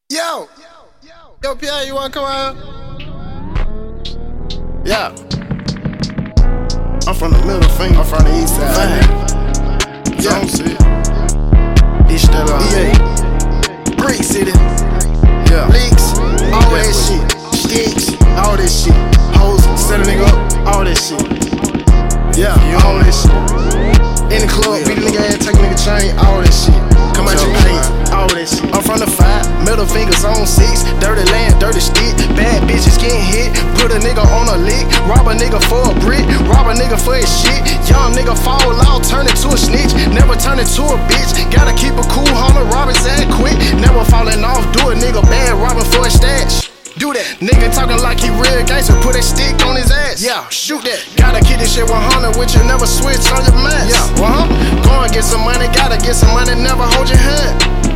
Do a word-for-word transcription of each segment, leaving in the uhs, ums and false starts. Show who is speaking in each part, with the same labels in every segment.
Speaker 1: Yo, yo, Pierre, you wanna come out? Yeah. I'm from the middle finger, I'm from the east side. Fine. Yeah. City. East Stella. E A. Brick City. Yeah. Leaks. All that shit. Sticks. All that shit. Hoes. Set a nigga up. All that shit. Yeah. All that shit. In the club, beat a nigga ass, take a nigga chain. All that shit. Come out your place. All that shit. I'm from the five. Middle fingers on six. Dirty land, dirty stick. Bad bitches getting hit. Put a nigga on a lick. Rob a nigga for a brick. Rob a nigga for his shit. Young nigga fall out, turn into a snitch. Never turn into a bitch. Gotta keep a cool hunter, rob his ass quick. Never falling off, do a nigga bad, robbing for a stash. Do that. Nigga talking like he real gangster, put a stick on his ass. Yeah, shoot that. Gotta keep this shit one hundred with you, never switch on your mask. Yeah, uh-huh. Go and get some money, gotta get some money, never hold your hand.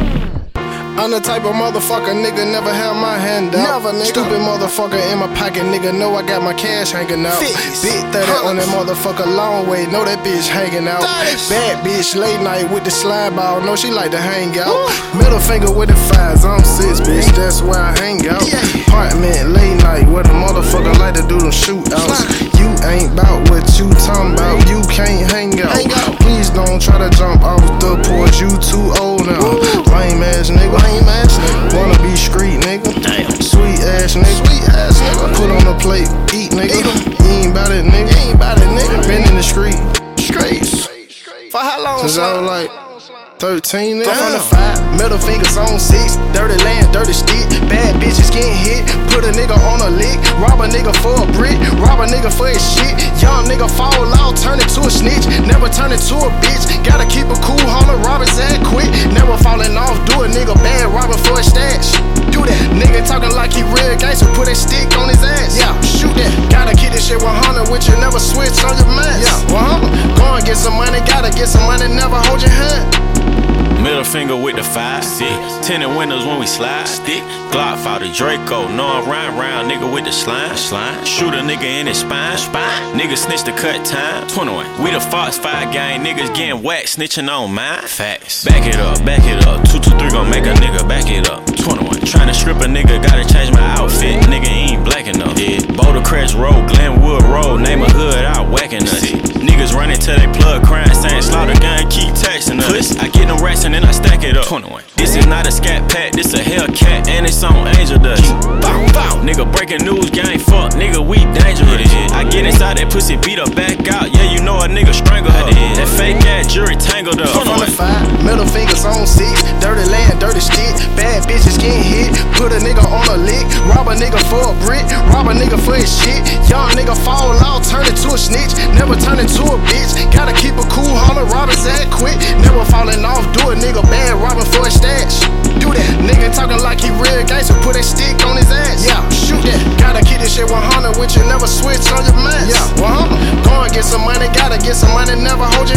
Speaker 1: I'm the type of motherfucker, nigga, never have my hand out. Never, nigga. Stupid motherfucker in my pocket, nigga, know I got my cash hanging out. Fix. Big thirty on that motherfucker, long way, know that bitch hanging out. Nice. Bad bitch, late night with the slide ball, know she like to hang out. Woo. Middle finger with the fives, I'm six, bitch, that's where I hang out. Yeah. Apartment, late night, where the motherfucker like to do them shootouts. You ain't bout what you talking about, you can't hang out. Hang out. Please don't try to jump off the porch, you too old now. Woo. Lame ass nigga. Lame ass nigga. Wanna be street nigga. Damn. Sweet ass nigga. Sweet ass nigga. Put on the plate, eat nigga. Eat you ain't bout it nigga. You ain't bout it nigga. Been in the street. Streets. For how long? Since I was like thirteen nigga. I'm from the five. Middle fingers on six. Dirty land, dirty stick. Bad bitches getting hit. Put a nigga on a lick. Rob a nigga for a brick. Rob a nigga for his shit. Young nigga fall out, turn into a snitch. Never turn into a bitch. Gotta keep a cool hunter, rob his ass quick. Never falling off, do a nigga bad, robbing for a stash. Do that. Nigga talking like he real gangster, put a stick on his ass. Yeah, shoot that. Gotta keep this shit one hundred with you, never switch on your mask. Yeah, one hundred. Go and get some money, gotta get some money, never hold your hand.
Speaker 2: Middle finger with the five, stick. Tinted windows when we slide, stick. Glock fought the Draco, know I'm round round, nigga with the slime, slime. Shoot a nigga in his spine, spine. Nigga snitch the cut time, twenty-one. We the Fox five gang, niggas getting whacked, snitching on mine. Facts. Back it up, back it up. Two two three gon' make a nigga back it up. twenty-one. Tryna strip a nigga, gotta change my outfit. Nigga ain't black enough. Yeah. Boulder Crest Road, Glenwood Road, name a hood out whacking us. Niggas running till they plug crying, saying slaughter gun, keep texting us. I get them rats and then I stack it up. twenty-one. This is not a scat pack, this a Hellcat and it's on Angel Dust. Bow, bow. Nigga breaking news, gang fuck, nigga we dangerous. I get inside that pussy, beat her back out. Yeah, you know a nigga strangle her. That fake ass jury tangled up.
Speaker 1: I'm from the five, middle fingers on six. Dirty land, dirty stick. Bad bitches getting hit. Put a nigga on a lick. Rob a nigga for a brick. Rob a nigga for his shit. Young nigga fall out, turn into a snitch. Never turn into a bitch. Gotta keep a cool hunter, rob his ass quick. Never falling off, do a nigga bad, robbing for a stash. Do that. Nigga talking like he real gangster, put a stick on his ass. Yeah, shoot that. Gotta keep this shit one hundred with you, never switch on your mask. Yeah, one hundred. Go and get some money, gotta get some money, never hold your